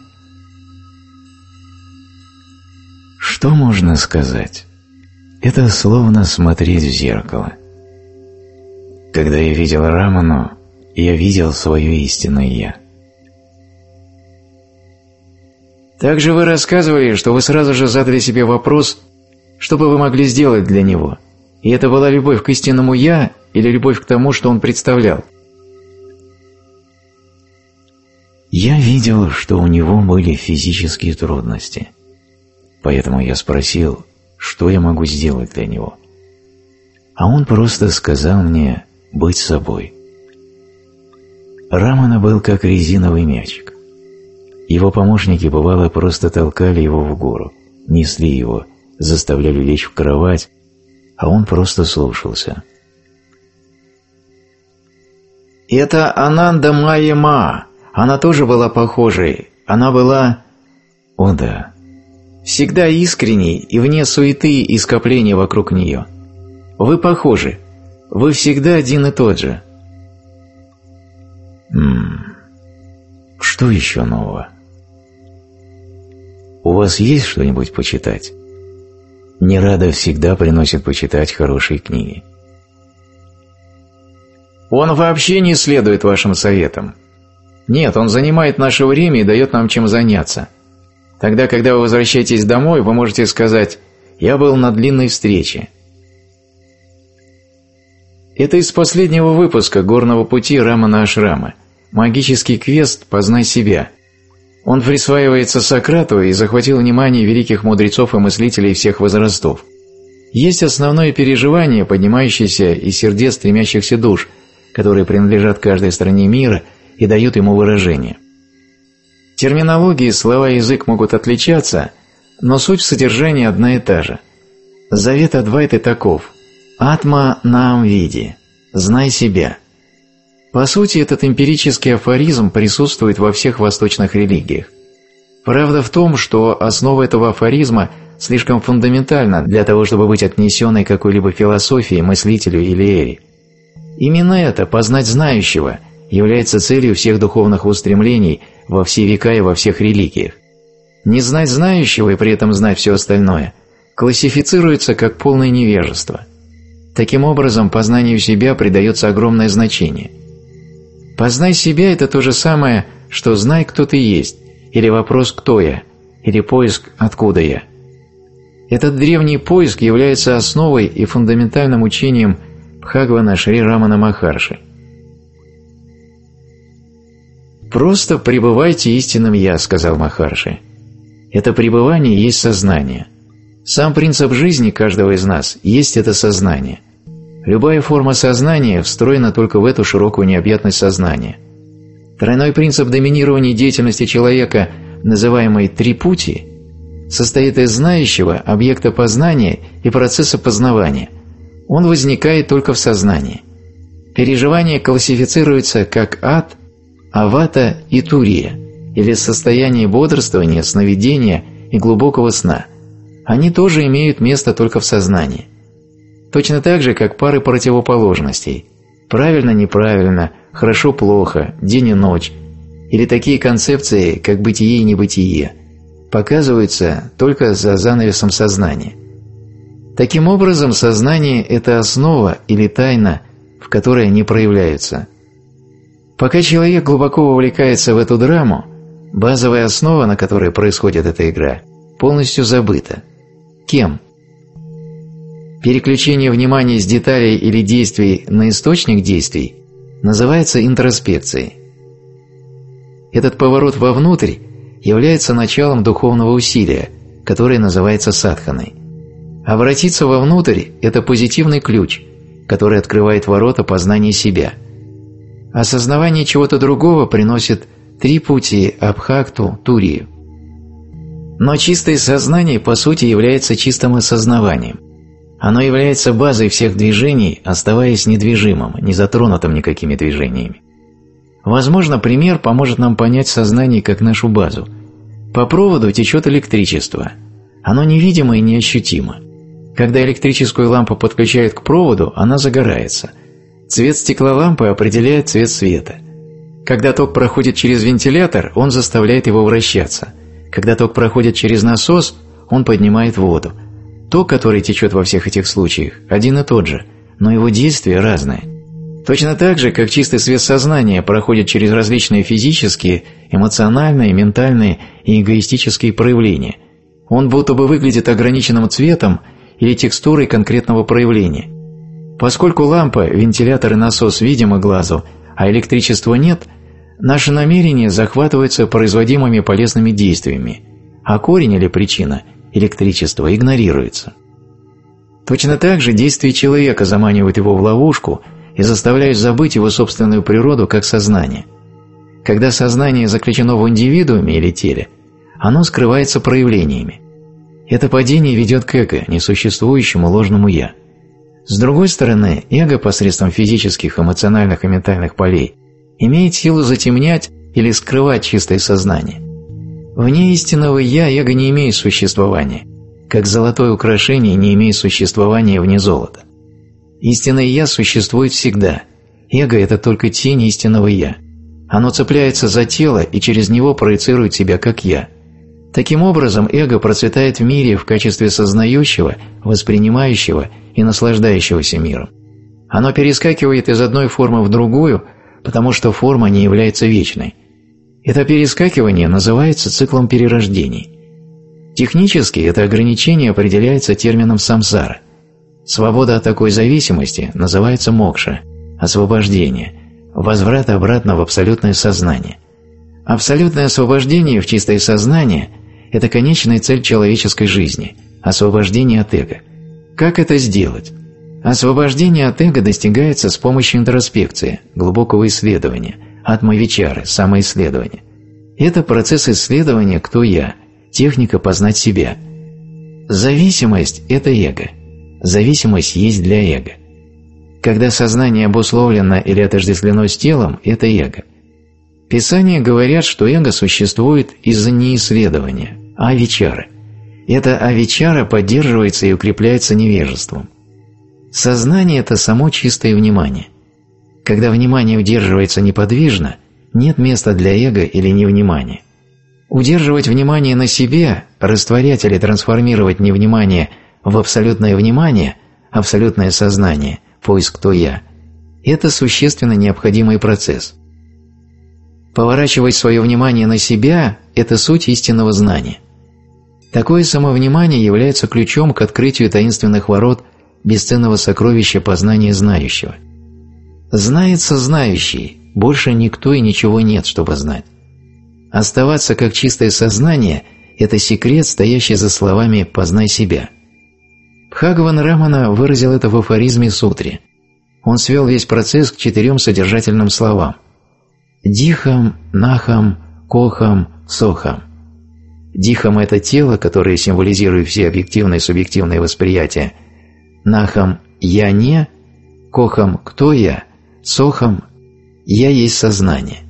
Что можно сказать? Это словно смотреть в зеркало. Когда я видел Раману, я видел свое истинное «Я». Также вы рассказывали, что вы сразу же задали себе вопрос, что бы вы могли сделать для него. И это была любовь к истинному «Я» или любовь к тому, что он представлял? Я видел, что у него были физические трудности. Поэтому я спросил, что я могу сделать для него. А он просто сказал мне быть собой. Рамана был как резиновый мячик. Его помощники бывало просто толкали его в гору, несли его, заставляли лечь в кровать, а он просто слушался. Это Ананда Майя Ма. Она тоже была похожей. Она была... О да. Всегда искренней и вне суеты и скопления вокруг нее. Вы похожи. Вы всегда один и тот же. Что еще нового? У вас есть что-нибудь почитать? Нирада всегда приносит почитать хорошие книги. Он вообще не следует вашим советам. Нет, он занимает наше время и дает нам чем заняться. Тогда, когда вы возвращаетесь домой, вы можете сказать: «Я был на длинной встрече». Это из последнего выпуска «Горного пути» Рамана Ашрама. Магический квест «Познай себя». Он присваивается Сократу и захватил внимание великих мудрецов и мыслителей всех возрастов. Есть основное переживание, поднимающееся из сердец стремящихся душ, которые принадлежат каждой стране мира и дают ему выражение. Терминологии, слова и язык могут отличаться, но суть в содержании одна и та же. Завет Адвайты таков: «Атма наам види» – «Знай себя». По сути, этот эмпирический афоризм присутствует во всех восточных религиях. Правда в том, что основа этого афоризма слишком фундаментальна для того, чтобы быть отнесенной к какой-либо философии, мыслителю или эре. Именно это, познать знающего, является целью всех духовных устремлений во все века и во всех религиях. Не знать знающего и при этом знать все остальное классифицируется как полное невежество. Таким образом, познанию себя придается огромное значение. Познай себя – это то же самое, что знай, кто ты есть, или вопрос «кто я?», или поиск «откуда я?». Этот древний поиск является основой и фундаментальным учением Бхагавана Шри Рамана Махарши. «Просто пребывайте истинным «Я», – сказал Махарши. Это пребывание есть сознание. Сам принцип жизни каждого из нас есть это сознание. Любая форма сознания встроена только в эту широкую необъятность сознания. Тройной принцип доминирования деятельности человека, называемый трипути, состоит из знающего, объекта познания и процесса познавания. Он возникает только в сознании. Переживание классифицируется как ад, авата и турия, или состояние бодрствования, сновидения и глубокого сна. Они тоже имеют место только в сознании. Точно так же, как пары противоположностей – правильно-неправильно, хорошо-плохо, день и ночь, или такие концепции, как бытие и небытие, показываются только за занавесом сознания. Таким образом, сознание – это основа или тайна, в которой они проявляются. Пока человек глубоко вовлекается в эту драму, базовая основа, на которой происходит эта игра, полностью забыта. Кем? Переключение внимания с деталей или действий на источник действий называется интроспекцией. Этот поворот вовнутрь является началом духовного усилия, которое называется садханой. Обратиться вовнутрь – это позитивный ключ, который открывает ворота познания себя. Осознавание чего-то другого приносит три пути абхакту, турию. Но чистое сознание по сути является чистым осознаванием. Оно является базой всех движений, оставаясь недвижимым, не затронутым никакими движениями. Возможно, пример поможет нам понять сознание как нашу базу. По проводу течет электричество. Оно невидимо и неощутимо. Когда электрическую лампу подключают к проводу, она загорается. Цвет стеклолампы определяет цвет света. Когда ток проходит через вентилятор, он заставляет его вращаться. Когда ток проходит через насос, он поднимает воду. Ток, который течет во всех этих случаях, один и тот же, но его действия разные. Точно так же, как чистый свет сознания проходит через различные физические, эмоциональные, ментальные и эгоистические проявления. Он будто бы выглядит ограниченным цветом или текстурой конкретного проявления. Поскольку лампа, вентилятор и насос видимы глазу, а электричества нет, наши намерения захватываются производимыми полезными действиями, а корень или причина – электричество игнорируется. Точно так же действия человека заманивают его в ловушку и заставляют забыть его собственную природу как сознание. Когда сознание заключено в индивидууме или теле, оно скрывается проявлениями. Это падение ведет к эго, несуществующему ложному «я». С другой стороны, эго посредством физических, эмоциональных и ментальных полей имеет силу затемнять или скрывать чистое сознание. Вне истинного «я» эго не имеет существования, как золотое украшение не имеет существования вне золота. Истинное «я» существует всегда. Эго – это только тень истинного «я». Оно цепляется за тело и через него проецирует себя как «я». Таким образом, эго процветает в мире в качестве сознающего, воспринимающего и наслаждающегося миром. Оно перескакивает из одной формы в другую, потому что форма не является вечной. Это перескакивание называется циклом перерождений. Технически это ограничение определяется термином самсара. Свобода от такой зависимости называется мокша, освобождение, возврат обратно в абсолютное сознание. Абсолютное освобождение в чистое сознание – это конечная цель человеческой жизни – освобождение от эго. Как это сделать? Освобождение от эго достигается с помощью интроспекции, глубокого исследования, атма-вичары, самоисследования. Это процесс исследования «кто я», техника познать себя. Зависимость – это эго. Зависимость есть для эго. Когда сознание обусловлено или отождествлено с телом – это эго. Писания говорят, что эго существует из-за неисследования, авичары. Это авичара поддерживается и укрепляется невежеством. Сознание – это само чистое внимание. Когда внимание удерживается неподвижно, нет места для эго или невнимания. Удерживать внимание на себе, растворять или трансформировать невнимание в абсолютное внимание, абсолютное сознание, поиск «кто я» – это существенно необходимый процесс. Поворачивать свое внимание на себя – это суть истинного знания. Такое самовнимание является ключом к открытию таинственных ворот бесценного сокровища познания знающего. Знается знающий, больше никто и ничего нет, чтобы знать. Оставаться как чистое сознание – это секрет, стоящий за словами «познай себя». Бхагаван Рамана выразил это в афоризме сутре. Он свел весь процесс к 4 содержательным словам – дихам, нахам, кохам, сохам. Дихам – это тело, которое символизирует все объективные и субъективные восприятия. Нахам – я не, кохам – кто я, сохам – я есть сознание.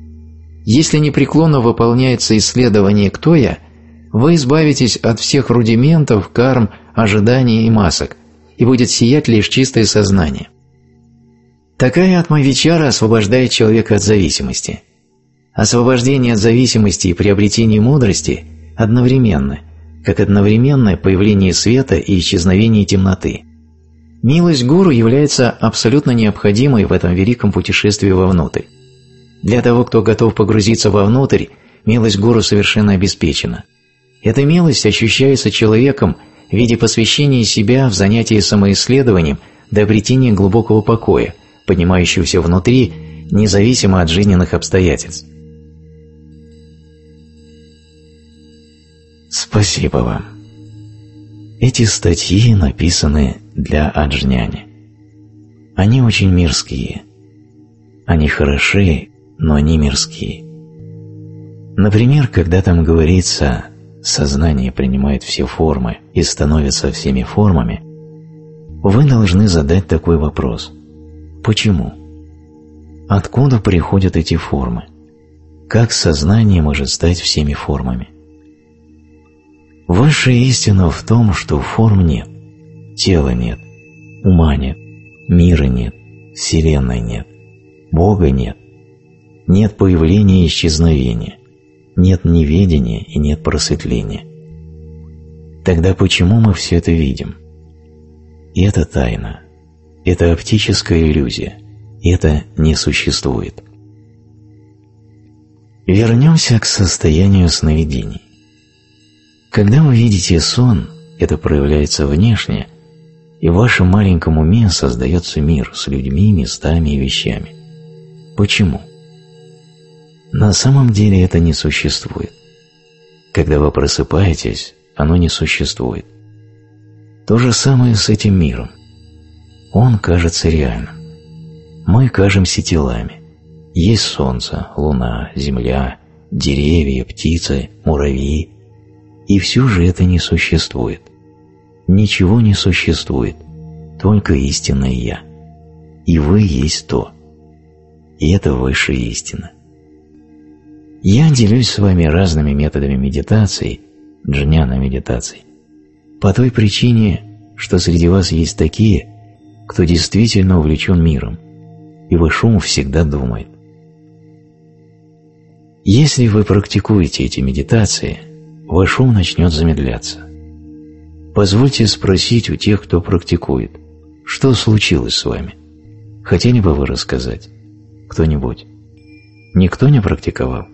Если непреклонно выполняется исследование «кто я», вы избавитесь от всех рудиментов, карм, ожиданий и масок, и будет сиять лишь чистое сознание. Такая атма-вичара освобождает человека от зависимости. Освобождение от зависимости и приобретение мудрости одновременны, как одновременное появление света и исчезновение темноты. Милость гуру является абсолютно необходимой в этом великом путешествии вовнутрь. Для того, кто готов погрузиться вовнутрь, милость гуру совершенно обеспечена. Эта милость ощущается человеком в виде посвящения себя в занятии самоисследованием до обретения глубокого покоя, поднимающегося внутри, независимо от жизненных обстоятельств. Спасибо вам. Эти статьи написаны для аджняни. Они очень мирские. Они хороши, но они мирские. Например, когда там говорится «сознание принимает все формы и становится всеми формами», вы должны задать такой вопрос: почему? Откуда приходят эти формы? Как сознание может стать всеми формами? Высшая истина в том, что форм нет, тела нет, ума нет, мира нет, вселенной нет, Бога нет, нет появления и исчезновения, нет неведения и нет просветления. Тогда почему мы все это видим? И это тайна, это оптическая иллюзия, это не существует. Вернемся к состоянию сновидений. Когда вы видите сон, это проявляется внешне, и в вашем маленьком уме создается мир с людьми, местами и вещами. Почему? На самом деле это не существует. Когда вы просыпаетесь, оно не существует. То же самое с этим миром. Он кажется реальным. Мы кажемся телами. Есть солнце, луна, земля, деревья, птицы, муравьи. И все же это не существует. Ничего не существует, только истинное «Я». И вы есть то. И это высшая истина. Я делюсь с вами разными методами медитации, джняна-медитации, по той причине, что среди вас есть такие, кто действительно увлечен миром, и ваш ум всегда думает. Если вы практикуете эти медитации, ваш ум начнет замедляться. Позвольте спросить у тех, кто практикует, что случилось с вами? Хотели бы вы рассказать? Кто-нибудь? Никто не практиковал?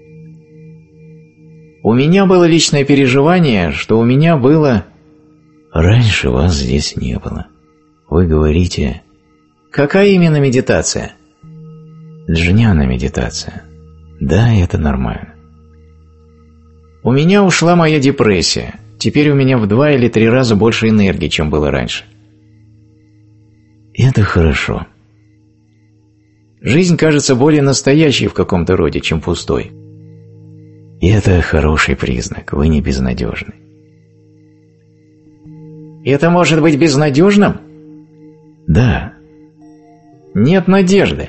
У меня было личное переживание, что у меня было... Раньше вас здесь не было. Вы говорите... Какая именно медитация? Джняна медитация. Да, это нормально. У меня ушла моя депрессия. Теперь у меня в 2 или 3 раза больше энергии, чем было раньше. Это хорошо. Жизнь кажется более настоящей в каком-то роде, чем пустой. И это хороший признак. Вы не безнадежны. Это может быть безнадежным? Да. Нет надежды.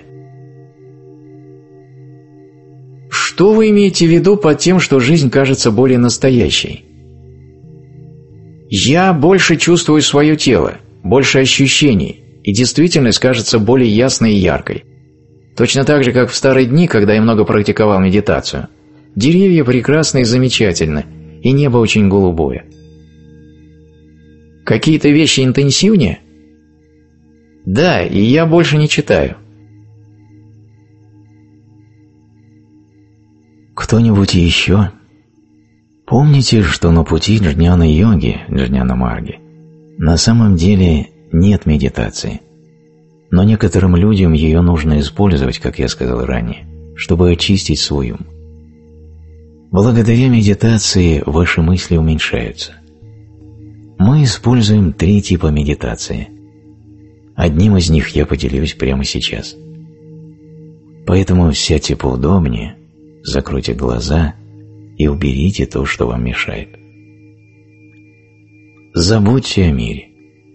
Что вы имеете в виду под тем, что жизнь кажется более настоящей? Я больше чувствую свое тело, больше ощущений, и действительность кажется более ясной и яркой. Точно так же, как в старые дни, когда я много практиковал медитацию. Деревья прекрасны и замечательны, и небо очень голубое. Какие-то вещи интенсивнее? Да, и я больше не читаю. Кто-нибудь еще? Помните, что на пути джняна-йоги, джняна-марги, на самом деле нет медитации. Но некоторым людям ее нужно использовать, как я сказал ранее, чтобы очистить свой ум. Благодаря медитации ваши мысли уменьшаются. Мы используем 3 типа медитации. Одним из них я поделюсь прямо сейчас. Поэтому сядьте поудобнее, закройте глаза и уберите то, что вам мешает. Забудьте о мире.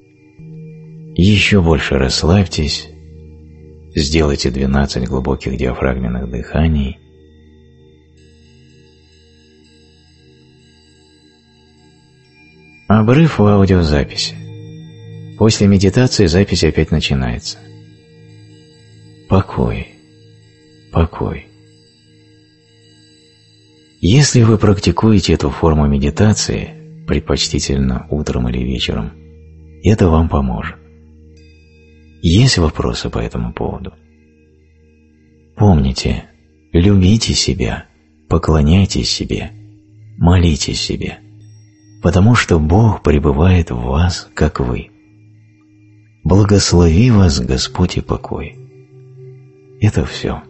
Еще больше расслабьтесь, сделайте 12 глубоких диафрагменных дыханий. Обрыв в аудиозаписи. После медитации запись опять начинается. Покой. Покой. Если вы практикуете эту форму медитации, предпочтительно утром или вечером, это вам поможет. Есть вопросы по этому поводу? Помните, любите себя, поклоняйтесь себе, молитесь себе, потому что Бог пребывает в вас, как вы. Благослови вас Господь и покой. Это все.